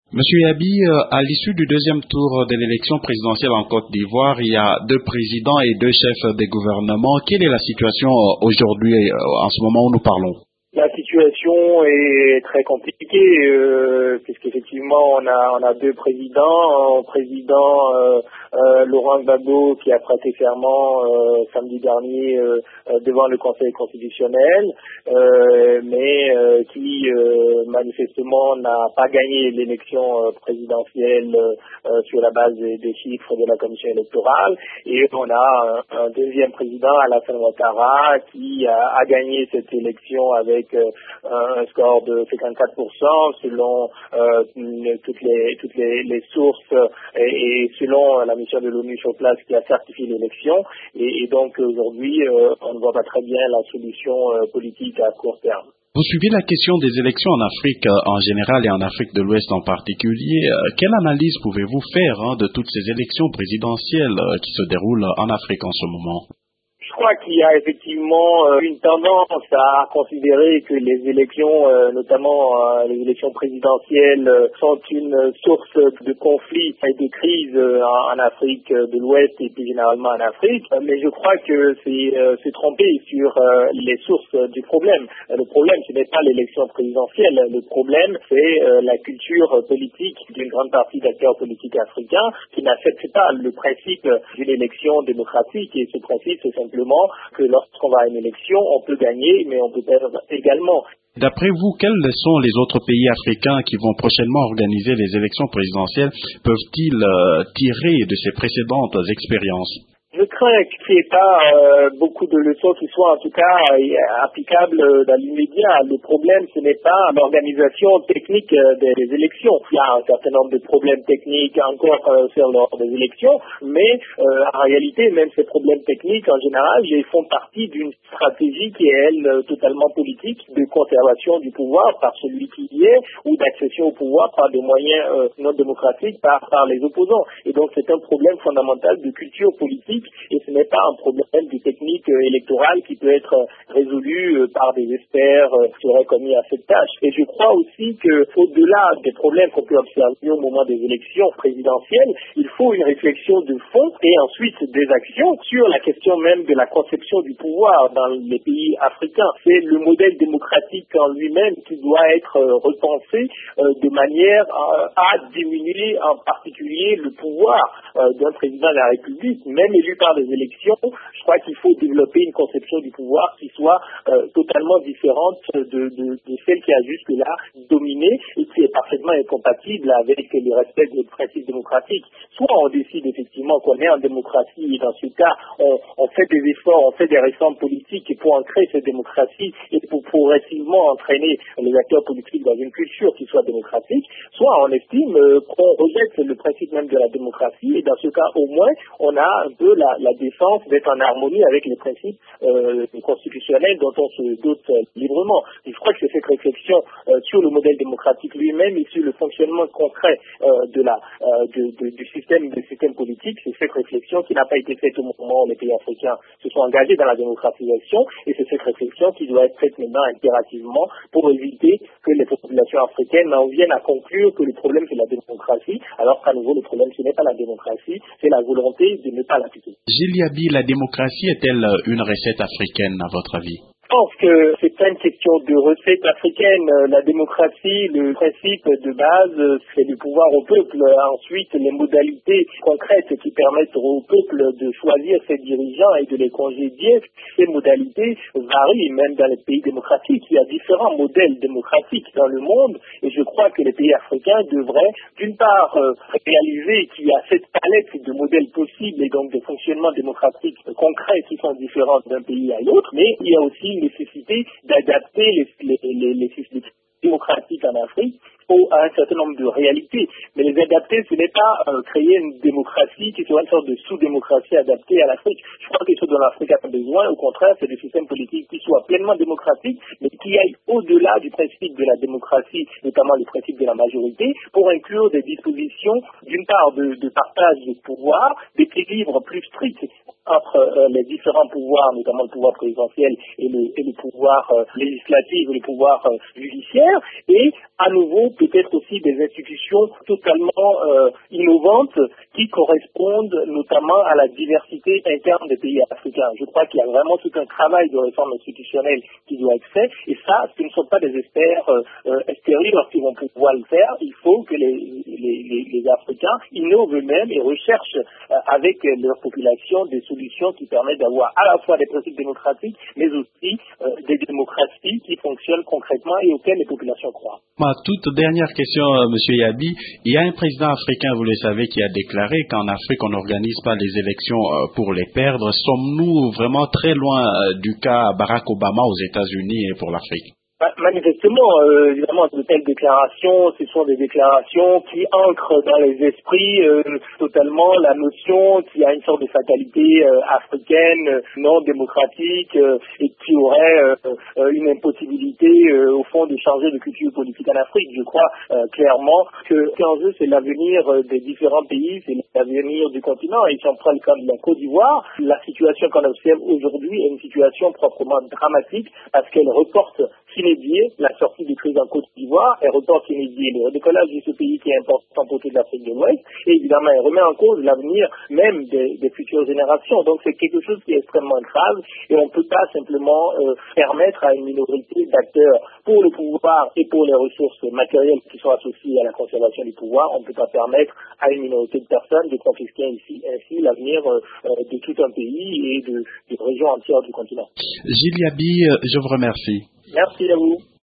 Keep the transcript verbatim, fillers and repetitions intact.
Monsieur Yabi, euh, à l'issue du deuxième tour de l'élection présidentielle en Côte d'Ivoire, il y a deux présidents et deux chefs des gouvernements. Quelle est la situation euh, aujourd'hui, euh, en ce moment où nous parlons? La situation est très compliquée euh, puisqu'effectivement on a on a deux présidents, un président euh, euh, Laurent Gbagbo qui a prêté serment euh, samedi dernier euh, euh, devant le Conseil constitutionnel, euh, mais euh, qui euh, manifestement n'a pas gagné l'élection euh, présidentielle euh, sur la base des, des chiffres de la commission électorale, et on a un, un deuxième président, Alassane Ouattara, qui a, a gagné cette élection avec avec euh, un score de cinquante-quatre pour cent selon euh, toutes les toutes les, les sources et, et selon la mission de l'ONU sur place qui a certifié l'élection. Et, et donc aujourd'hui, euh, on ne voit pas très bien la solution euh, politique à court terme. Vous suivez la question des élections en Afrique euh, en général et en Afrique de l'Ouest en particulier. Euh, quelle analyse pouvez-vous faire hein, de toutes ces élections présidentielles euh, qui se déroulent en Afrique en ce moment? Je crois qu'il y a effectivement euh, une tendance à considérer que les élections, euh, notamment euh, les élections présidentielles, euh, sont une source de conflits et de crises euh, en, en Afrique de l'Ouest et plus généralement en Afrique. Euh, mais je crois que c'est euh, se tromper sur euh, les sources du problème. Euh, le problème, ce n'est pas l'élection présidentielle. Le problème, c'est euh, la culture politique d'une grande partie d'acteurs politiques africains qui n'acceptent pas le principe d'une élection démocratique. Et ce principe, c'est simplement que lorsqu'on va à une élection, on peut gagner, mais on peut perdre également. D'après vous, quels sont les autres pays africains qui vont prochainement organiser les élections présidentielles? Peuvent-ils euh, tirer de ces précédentes expériences? Je crains qu'il n'y ait pas euh, beaucoup de leçons qui soient en tout cas euh, applicables euh, dans l'immédiat. Le problème, ce n'est pas l'organisation technique euh, des, des élections. Il y a un certain nombre de problèmes techniques encore euh, sur lors des élections, mais euh, en réalité, même ces problèmes techniques, en général, ils font partie d'une stratégie qui est, elle, euh, totalement politique, de conservation du pouvoir par celui qui y est, ou d'accession au pouvoir par des moyens euh, non démocratiques par, par les opposants. Et donc, c'est un problème fondamental de culture politique. Et ce n'est pas un problème de technique euh, électorale qui peut être euh, résolu euh, par des experts euh, qui auraient commis à cette tâche. Et je crois aussi qu'au-delà des problèmes qu'on peut observer au moment des élections présidentielles, il faut une réflexion de fond et ensuite des actions sur la question même de la conception du pouvoir dans les pays africains. C'est le modèle démocratique en lui-même qui doit être euh, repensé euh, de manière euh, à diminuer en particulier le pouvoir euh, d'un président de la République, même élu par des élections. Je crois qu'il faut développer une conception du pouvoir qui soit euh, totalement différente de, de, de celle qui a jusque-là dominé et qui est parfaitement incompatible avec le respect des principes démocratiques. Soit on décide effectivement qu'on est en démocratie et dans ce cas, on, on fait des efforts, on fait des réformes politiques pour ancrer cette démocratie et pour progressivement entraîner les acteurs politiques dans une culture qui soit démocratique. Soit on estime euh, qu'on rejette le principe même de la démocratie et dans ce cas, au moins, on a un peu la, la défense d'être en harmonie avec les principes euh, constitutionnels dont on se dote euh, librement. Et je crois que c'est cette réflexion euh, sur le modèle démocratique lui-même et sur le fonctionnement concret euh, de la, euh, de, de, du système, du système politique, c'est cette réflexion qui n'a pas été faite au moment où les pays africains se sont engagés dans la démocratisation et c'est cette réflexion qui doit être faite maintenant impérativement pour éviter que les populations africaines en viennent à conclure que le problème c'est la démocratie, alors qu'à nouveau le problème ce n'est pas la démocratie, c'est la volonté de ne pas l'appliquer. Gilles Yabi, la démocratie est-elle une recette africaine à votre avis? Je pense que c'est pas une question de recette africaine. La démocratie, le principe de base, c'est le pouvoir au peuple. Ensuite, les modalités concrètes qui permettent au peuple de choisir ses dirigeants et de les congédier, ces modalités varient même dans les pays démocratiques. Il y a différents modèles démocratiques dans le monde et je crois que les pays africains devraient, d'une part, réaliser qu'il y a cette palette de modèles possibles et donc de fonctionnement démocratique concrets qui sont différents d'un pays à l'autre, mais il y a aussi nécessité d'adapter les, les, les, les systèmes démocratiques en Afrique à un certain nombre de réalités. Mais les adapter, ce n'est pas euh, créer une démocratie qui soit une sorte de sous-démocratie adaptée à l'Afrique. Je crois que ce dont l'Afrique a besoin, au contraire, c'est des systèmes politiques qui soient pleinement démocratiques, mais qui aillent au-delà du principe de la démocratie, notamment le principe de la majorité, pour inclure des dispositions, d'une part, de, de partage de pouvoir, d'équilibre plus strict entre euh, les différents pouvoirs, notamment le pouvoir présidentiel et le, et le pouvoir euh, législatif et le pouvoir euh, judiciaire, et à nouveau peut-être aussi des institutions totalement euh, innovantes qui correspondent notamment à la diversité interne des pays africains. Je crois qu'il y a vraiment tout un travail de réforme institutionnelle qui doit être fait, et ça, ce ne sont pas des experts euh, euh, extérieurs qui vont pouvoir le faire. Il faut que les, les, les, les Africains innovent eux-mêmes et recherchent euh, avec leur population des solutions qui permettent d'avoir à la fois des principes démocratiques, mais aussi euh, des démocraties qui fonctionnent concrètement et auxquelles les populations croient. Ma toute dernière question, euh, Monsieur Yabi. Il y a un président africain, vous le savez, qui a déclaré qu'en Afrique, on n'organise pas les élections euh, pour les perdre. Sommes-nous vraiment très loin euh, du cas Barack Obama aux États-Unis et pour l'Afrique? Manifestement, euh, évidemment, de telles déclarations, ce sont des déclarations qui ancrent dans les esprits euh, totalement la notion qu'il y a une sorte de fatalité euh, africaine, euh, non démocratique, euh, et qui aurait euh, euh, une impossibilité, euh, au fond, de changer de culture politique en Afrique. Je crois euh, clairement que l'enjeu, c'est l'avenir des différents pays, c'est l'avenir du continent. Et si on prend le cas de la Côte d'Ivoire, la situation qu'on observe aujourd'hui est une situation proprement dramatique parce qu'elle reporte inédié la sortie de crise en Côte d'Ivoire, elle reporte inédié le redécollage de ce pays qui est important pour toute l'Afrique de l'Ouest, et évidemment elle remet en cause l'avenir même des, des futures générations. Donc c'est quelque chose qui est extrêmement grave, et on ne peut pas simplement euh, permettre à une minorité d'acteurs pour le pouvoir et pour les ressources matérielles qui sont associées à la conservation du pouvoir, on ne peut pas permettre à une minorité de personnes de confisquer ainsi, ainsi l'avenir euh, de tout un pays et de, de régions entières du continent. Gilles Yabi, je vous remercie. Merci à vous.